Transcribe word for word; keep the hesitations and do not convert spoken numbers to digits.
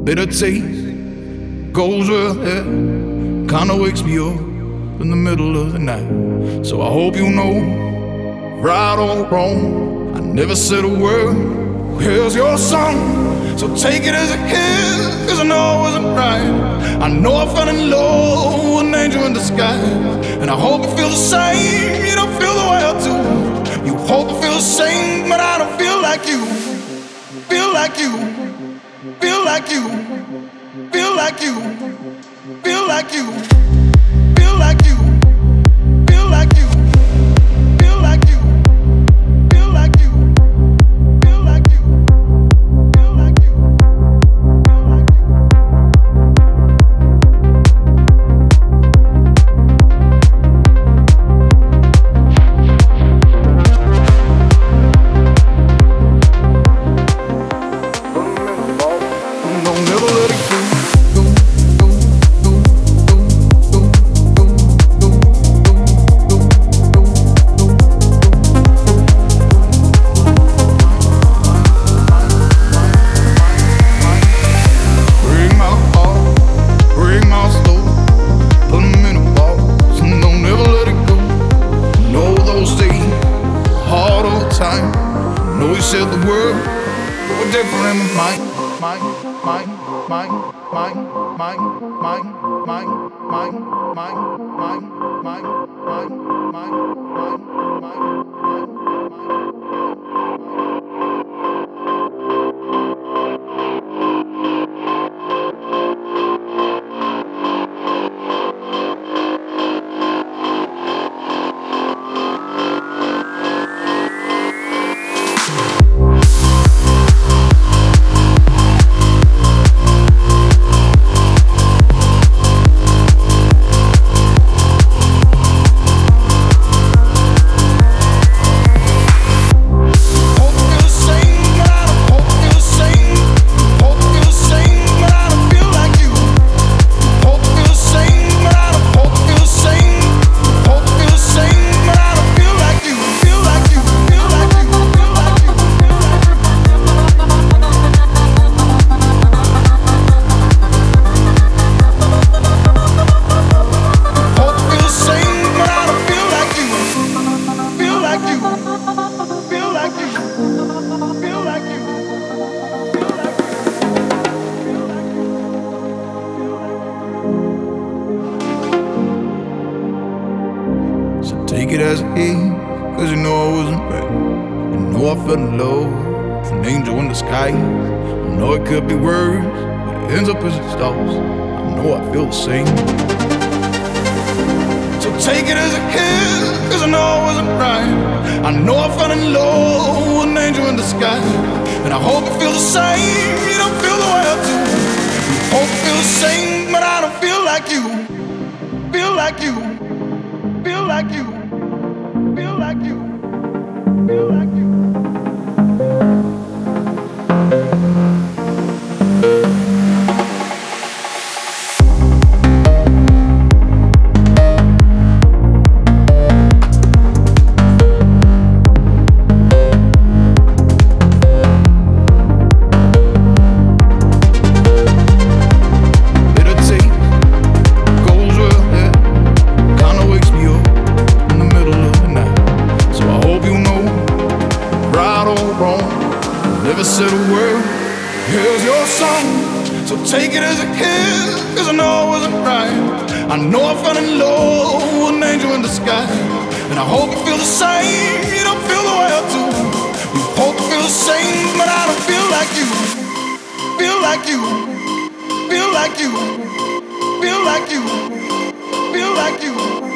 Bitter taste goes well there, kinda wakes me up in the middle of the night. So I hope you know, right or wrong, I never said a word. Here's your song, so take it as a hit, cause I know I wasn't right. I know I fell in love with an angel in disguise, and I hope you feel the same. You don't feel the way I do. You hope I feel the same, but I don't feel like you. Feel like you. Feel like you. Feel like you. Feel like you. Feel like you. Feel like you. Feel like you. Feel like you. Feel like you. Feel like you. Feel like you. Don't never let it go. Said the word, but we're different in my mind, mind, mind, mind, mind, mind, mind, mind, mind, mind, mind, mind, mind, mind, take it as a hit, cause you know I wasn't right. You know I fell in love with an angel in the sky. I know it could be words, but it ends up as it starts. I know I feel the same. So take it as a hit, cause I know I wasn't right. I know I fell in love with an angel in the sky, and I hope you feel the same. You don't feel the way I do. You hope you feel the same, but I don't feel like you. Feel like you. Feel like you. Feel like you. Feel like you. Never said a word, here's your song, so take it as a hit, cause I know I wasn't right. I know I fell in love with an angel in the sky, and I hope you feel the same. You don't feel the way I do. You hope you feel the same, but I don't feel like you. Feel like you. Feel like you. Feel like you. Feel like you.